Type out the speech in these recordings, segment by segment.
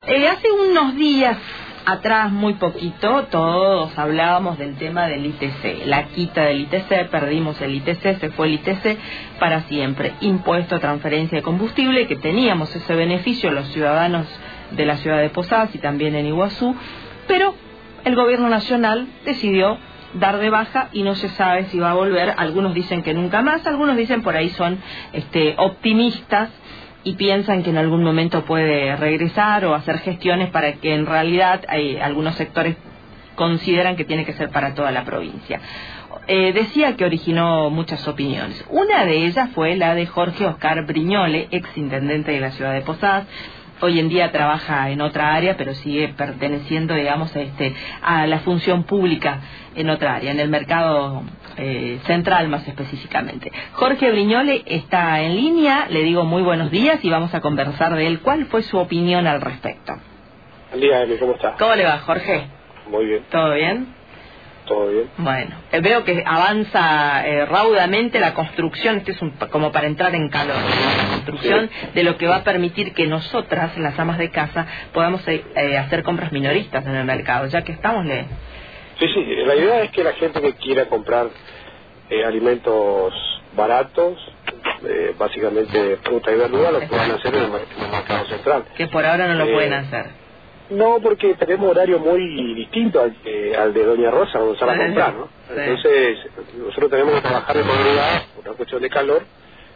Hace unos días atrás, muy poquito, todos hablábamos del tema del ITC, la quita del ITC, perdimos el ITC, se fue el ITC para siempre, impuesto a transferencia de combustible, que teníamos ese beneficio los ciudadanos de la ciudad de Posadas y también en Iguazú, pero el gobierno nacional decidió dar de baja y no se sabe si va a volver. Algunos dicen que nunca más, algunos dicen por ahí son optimistas y piensan que en algún momento puede regresar o hacer gestiones para que en realidad algunos sectores consideran que tiene que ser para toda la provincia. Decía que originó muchas opiniones. Una de ellas fue la de Jorge Oscar Brignole, ex intendente de la ciudad de Posadas. Hoy en día trabaja en otra área, pero sigue perteneciendo, digamos, a la función pública en otra área, en el mercado central más específicamente. Jorge Brignole está en línea, le digo muy buenos días y vamos a conversar de él. ¿Cuál fue su opinión al respecto? Buen día, Eli, ¿cómo está? ¿Cómo le va, Jorge? Muy bien. ¿Todo bien? Todo bien. Bueno, veo que avanza raudamente la construcción, es como para entrar en calor, la construcción de lo que va a permitir que nosotras, las amas de casa, podamos hacer compras minoristas en el mercado, ya que estamos... Sí, la idea es que la gente que quiera comprar alimentos baratos, básicamente fruta y verdura, lo puedan hacer en el mercado central. Que por ahora no lo pueden hacer. No, porque tenemos horario muy distinto al de Doña Rosa, donde se va a comprar, ¿no? Sí. Entonces, nosotros tenemos que trabajar de madrugada, por una cuestión de calor,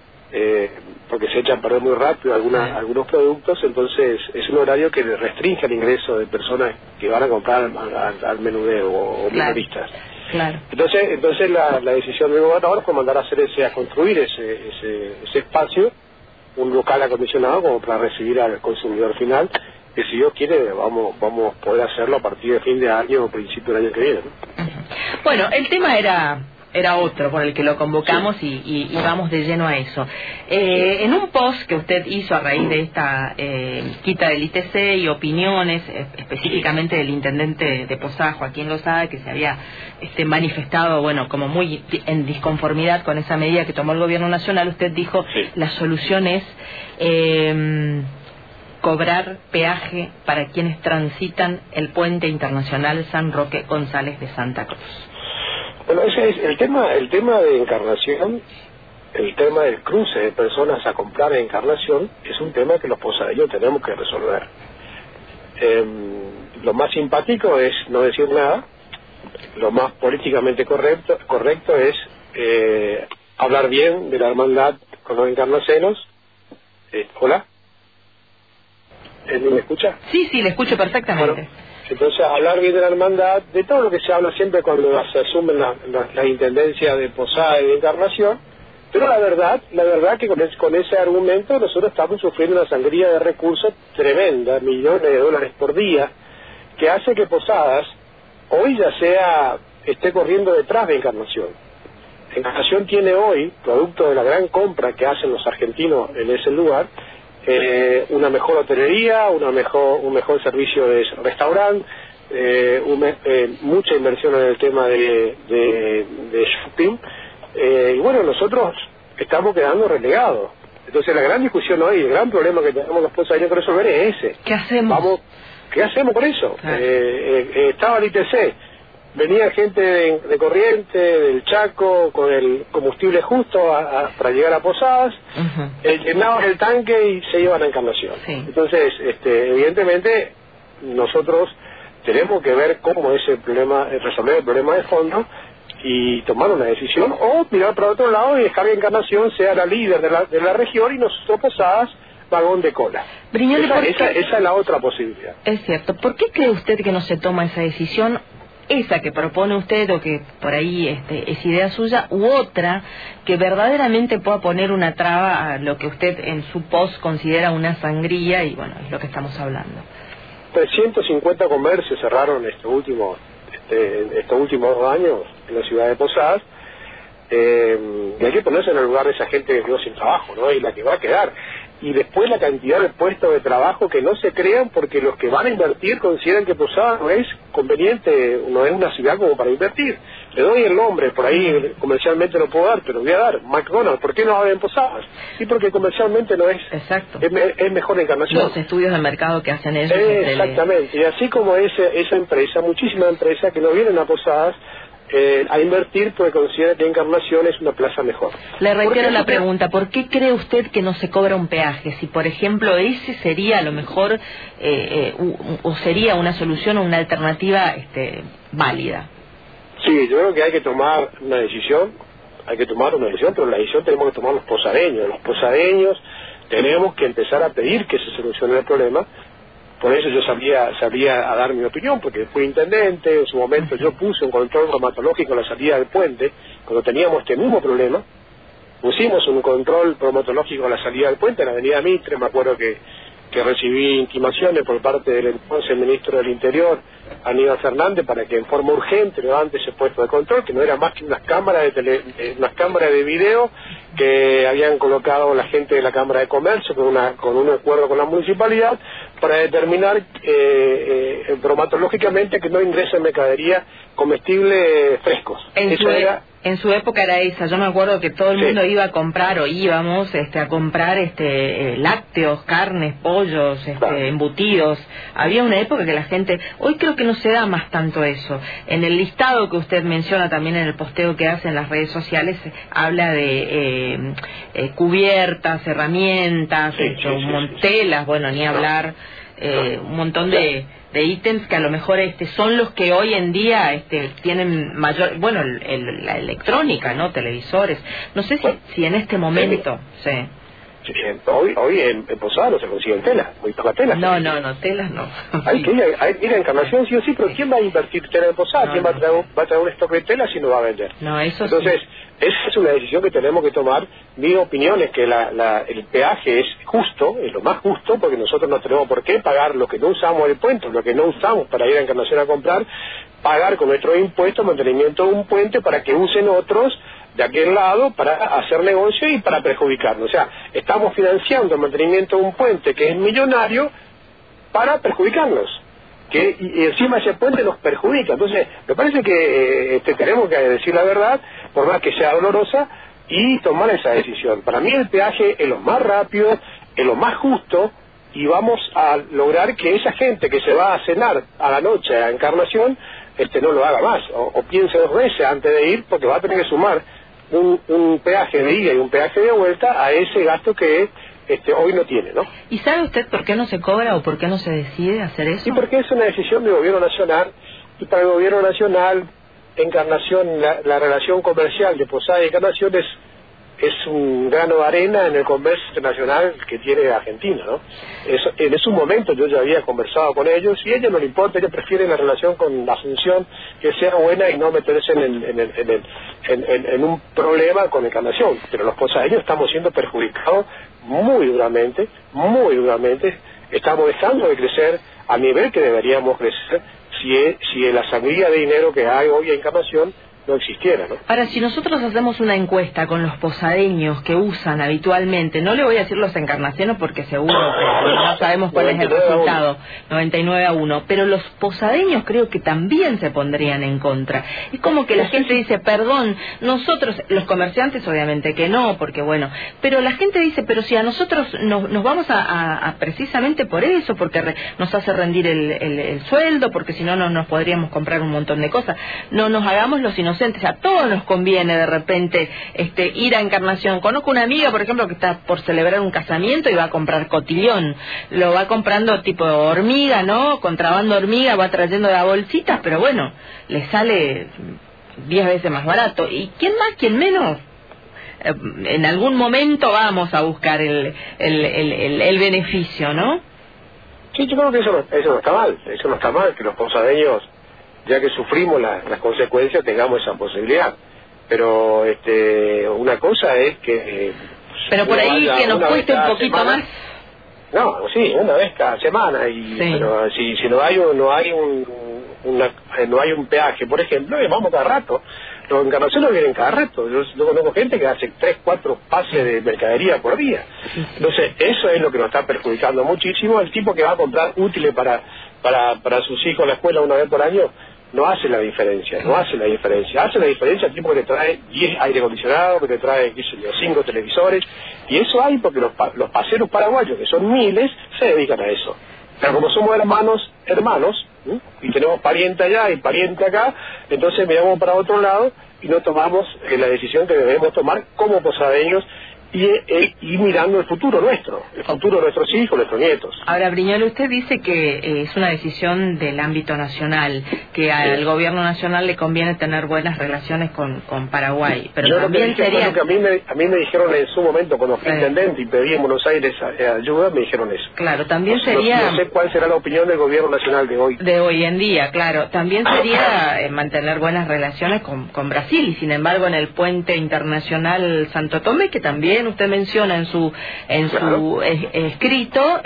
porque se echan a perder muy rápido algunos productos, entonces es un horario que restringe el ingreso de personas que van a comprar al menudeo o minoristas. Claro. Entonces la decisión del gobernador fue mandar a construir ese espacio, un local acondicionado como para recibir al consumidor final, que si Dios quiere vamos a poder hacerlo a partir de fin de año o principio del año que viene, ¿no? Bueno, el tema era otro por el que lo convocamos, sí. y vamos de lleno a eso. En un post que usted hizo a raíz de esta quita del ITC y opiniones específicamente del intendente de Posadas, Joaquín Lozada, que se había manifestado, bueno, como muy en disconformidad con esa medida que tomó el gobierno nacional, usted dijo, la solución es cobrar peaje para quienes transitan el puente internacional San Roque González de Santa Cruz. Bueno, ese es el tema de Encarnación, el tema del cruce de personas a comprar en Encarnación, es un tema que los posadeños tenemos que resolver. Lo más simpático es no decir nada, lo más políticamente correcto es hablar bien de la hermandad con los encarnacenos. ¿Hola? ¿Me escucha? Sí, le escucho perfectamente. Bueno, entonces, hablar bien de la hermandad, de todo lo que se habla siempre cuando se asumen la intendencia de Posada y de Encarnación, pero la verdad que con ese argumento nosotros estamos sufriendo una sangría de recursos tremenda, millones de dólares por día, que hace que Posadas hoy ya esté corriendo detrás de Encarnación. Encarnación tiene hoy, producto de la gran compra que hacen los argentinos en ese lugar, una mejor hotelería, un mejor servicio de restaurante, mucha inversión en el tema de shopping, y bueno, nosotros estamos quedando relegados. Entonces la gran discusión hoy, el gran problema que tenemos los posadeños que resolver es ese. ¿Qué hacemos? ¿Qué hacemos con eso? Estaba el ITC, venía gente de Corrientes, del Chaco, con el combustible justo para llegar a Posadas, llenaban el tanque y se iban a Encarnación. Sí. Entonces, evidentemente, nosotros tenemos que ver cómo resolver el problema de fondo y tomar una decisión, o mirar para otro lado y dejar que Encarnación sea la líder de la región y nosotros Posadas vagón de cola. Brignole, esa es la otra posibilidad. Es cierto. ¿Por qué cree usted que no se toma esa decisión? Esa que propone usted o que por ahí es idea suya, u otra que verdaderamente pueda poner una traba a lo que usted en su post considera una sangría, y bueno, es lo que estamos hablando. 350 comercios cerraron estos últimos 2 años en la ciudad de Posadas, y hay que ponerse en el lugar de esa gente que quedó sin trabajo, ¿no? Y la que va a quedar. y después la cantidad de puestos de trabajo que no se crean porque los que van a invertir consideran que Posadas no es conveniente, no es una ciudad como para invertir. Le doy el nombre, por ahí comercialmente no puedo dar, pero voy a dar McDonald's. ¿Por qué no abre en Posadas? Sí, porque comercialmente no es. Exacto. Es mejor Encarnación. Los estudios de mercado que hacen ellos. Exactamente, y así como esa empresa, muchísimas empresas que no vienen a Posadas a invertir porque considera que Encarnación es una plaza mejor. Le reitero la pregunta, ¿por qué cree usted que no se cobra un peaje? Si por ejemplo ese sería a lo mejor o sería una solución o una alternativa válida. Sí, yo creo que hay que tomar una decisión, pero la decisión tenemos que tomar los posadeños. Los posadeños tenemos que empezar a pedir que se solucione el problema. Por eso yo salía a dar mi opinión, porque fui intendente, en su momento yo puse un control bromatológico en la salida del puente, cuando teníamos este mismo problema, pusimos un control bromatológico en la salida del puente, en la avenida Mitre. Me acuerdo que recibí intimaciones por parte del entonces ministro del Interior, Aníbal Fernández, para que en forma urgente levante ese puesto de control, que no era más que unas cámaras de video que habían colocado la gente de la Cámara de Comercio con un acuerdo con la municipalidad para determinar bromatológicamente que no ingresen mercadería comestible frescos. En su época era esa. Yo me acuerdo que todo el mundo iba a comprar, o íbamos a comprar lácteos, carnes, pollos, embutidos. Había una época que la gente... Hoy creo que no se da más tanto eso. En el listado que usted menciona también en el posteo que hace en las redes sociales, habla de cubiertas, herramientas, telas, bueno, ni hablar, un montón de ítems que a lo mejor son los que hoy en día tienen mayor, bueno, la electrónica, ¿no? Televisores. No sé si en este momento, Hoy en Posadas no se consiguen telas, muy poca tela. No, telas no. Hay que ir a Encarnación sí o sí, pero ¿quién va a invertir tela en Posadas? ¿Quién va a traer un stock de tela si no va a vender? No, eso Entonces, esa es una decisión que tenemos que tomar. Mi opinión es que el peaje es justo, es lo más justo, porque nosotros no tenemos por qué pagar lo que no usamos del puente, lo que no usamos para ir a Encarnación a comprar, pagar con nuestros impuestos mantenimiento de un puente para que usen otros de aquel lado para hacer negocio y para perjudicarnos. O sea, estamos financiando el mantenimiento de un puente que es millonario para perjudicarnos. Y encima ese puente nos perjudica. Entonces, me parece que tenemos que decir la verdad, por más que sea dolorosa, y tomar esa decisión. Para mí el peaje es lo más rápido, es lo más justo, y vamos a lograr que esa gente que se va a cenar a la noche a Encarnación no lo haga más, o piense dos veces antes de ir, porque va a tener que sumar un peaje de ida y un peaje de vuelta a ese gasto que hoy no tiene, ¿no? ¿Y sabe usted por qué no se cobra o por qué no se decide hacer eso? Sí, porque es una decisión del gobierno nacional, y para el gobierno nacional Encarnación, la relación comercial de Posadas y Encarnación es un grano de arena en el comercio internacional que tiene Argentina, ¿no? En ese momento yo ya había conversado con ellos y a ellos no les importa, ellos prefieren la relación con la Asunción que sea buena y no meterse en un problema con Encarnación. Pero los posadeños estamos siendo perjudicados muy duramente, estamos dejando de crecer a nivel que deberíamos crecer si la sangría de dinero que hay hoy en Encarnación no existiera, ¿no? Ahora, si nosotros hacemos una encuesta con los posadeños que usan habitualmente, no le voy a decir los encarnaciones porque seguro que no sabemos cuál es el resultado, 99-1, pero los posadeños creo que también se pondrían en contra. Es como que la gente dice, perdón, nosotros, los comerciantes obviamente que no, porque bueno, pero la gente dice, pero si a nosotros nos vamos a precisamente por eso, porque nos hace rendir el sueldo, porque si no nos podríamos comprar un montón de cosas. No nos hagamos los inocentes. A todos nos conviene de repente ir a Encarnación. Conozco una amiga, por ejemplo, que está por celebrar un casamiento y va a comprar cotillón. Lo va comprando tipo hormiga, ¿no? Contrabando hormiga, va trayendo de bolsitas, pero bueno, le sale 10 veces más barato. ¿Y quién más, quién menos? En algún momento vamos a buscar el beneficio, ¿no? Sí, yo creo que eso no está mal. Eso no está mal, que los posadeños, ya que sufrimos las consecuencias, tengamos esa posibilidad. Pero una cosa es que... pero por ahí que nos cueste un poquito más. No, sí, una vez cada semana. Pero si no hay un peaje, por ejemplo, vamos cada rato. Los encarnaciones vienen cada rato. Yo conozco gente que hace 3, 4 pases de mercadería por día. Entonces, eso es lo que nos está perjudicando muchísimo. El tipo que va a comprar útiles para sus hijos a la escuela una vez por año, no hace la diferencia, Hace la diferencia el tipo que te trae 10 aire acondicionados, que te trae, 5 televisores, y eso hay porque los paseros paraguayos, que son miles, se dedican a eso. Pero como somos hermanos, y tenemos pariente allá y pariente acá, entonces miramos para otro lado y no tomamos la decisión que debemos tomar como posadeños y mirando el futuro nuestro, el futuro de nuestros hijos, nuestros nietos. Ahora, Brignole, usted dice que es una decisión del ámbito nacional, que al gobierno nacional le conviene tener buenas relaciones con Paraguay, pero yo también sería... que a mí me dijeron en su momento, cuando fui intendente y pedí en Buenos Aires ayuda, me dijeron eso. Claro, también sería... No sé cuál será la opinión del gobierno nacional de hoy. De hoy en día, claro. También sería mantener buenas relaciones con Brasil, y sin embargo en el puente internacional Santo Tomé, que también usted menciona en su escrito,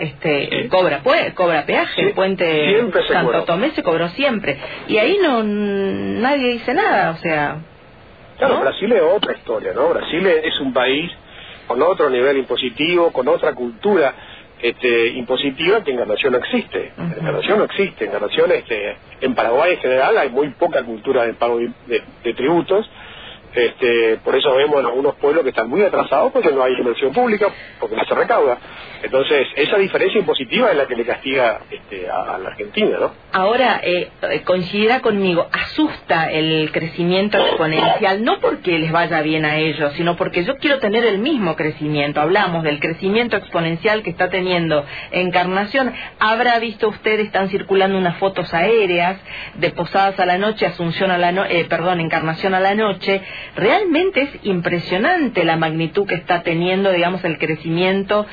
cobra peaje, el puente Santo Tomé se cobró siempre, y ahí nadie dice nada, o sea... Claro, ¿no? Brasil es otra historia, ¿no? Brasil es un país con otro nivel impositivo, con otra cultura impositiva, que Encarnación no existe. Encarnación no existe. Encarnación, en Paraguay en general hay muy poca cultura de pago de tributos. Por eso vemos en algunos pueblos que están muy atrasados porque no hay inversión pública, porque no se recauda. Entonces, esa diferencia impositiva es la que le castiga a la Argentina, ¿no? Ahora, coincidirá conmigo, asusta el crecimiento exponencial, no porque les vaya bien a ellos, sino porque yo quiero tener el mismo crecimiento. Hablamos del crecimiento exponencial que está teniendo Encarnación. Habrá visto usted, están circulando unas fotos aéreas de Posadas a la noche, Encarnación a la noche. Realmente es impresionante la magnitud que está teniendo, digamos, el crecimiento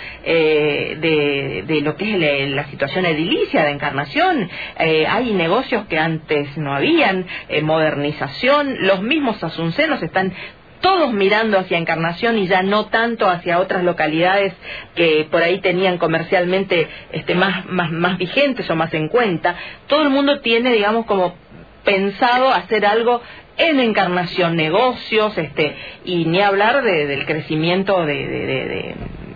de lo que es la situación edilicia de Encarnación. Hay negocios que antes no habían, modernización, los mismos asuncenos están todos mirando hacia Encarnación y ya no tanto hacia otras localidades que por ahí tenían comercialmente más vigentes o más en cuenta. Todo el mundo tiene, digamos, como pensado hacer algo en Encarnación, negocios, y ni hablar del crecimiento de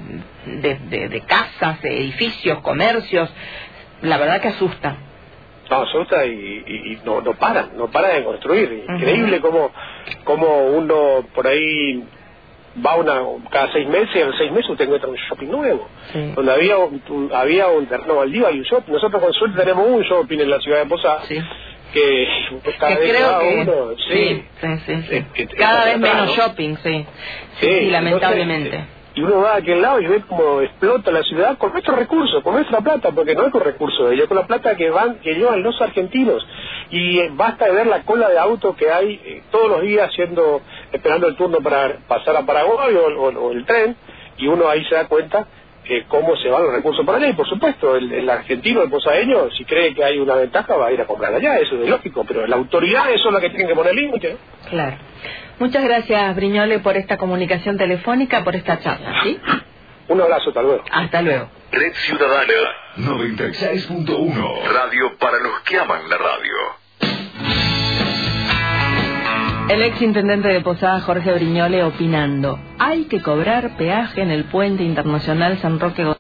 casas, de edificios, comercios. La verdad que asusta. No, asusta y no para de construir. Increíble cómo uno por ahí va cada 6 meses, y a los 6 meses usted encuentra un shopping nuevo. Sí. Donde había un terreno baldío, hay un shopping. Nosotros con suerte tenemos un shopping en la ciudad de Posadas. Sí. Que cada vez creo cada que uno, cada vez menos shopping, sí, lamentablemente. Y uno va a aquel lado y ve cómo explota la ciudad con nuestros recursos, con nuestra plata, porque no es con recursos de ellos, con la plata que llevan los argentinos. Y basta de ver la cola de autos que hay todos los días esperando el turno para pasar a Paraguay o el tren, y uno ahí se da cuenta cómo se van los recursos para allá. Y por supuesto, el argentino, el posadeño, si cree que hay una ventaja, va a ir a comprar allá, eso es lógico, pero la autoridad es la que tiene que poner límite, ¿no? Claro. Muchas gracias, Brignole, por esta comunicación telefónica, por esta charla, ¿sí? Un abrazo, hasta luego. Hasta luego. Red Ciudadana 96.1, radio para los que aman la radio. El exintendente de Posadas, Jorge Brignole, opinando: hay que cobrar peaje en el puente internacional San Roque.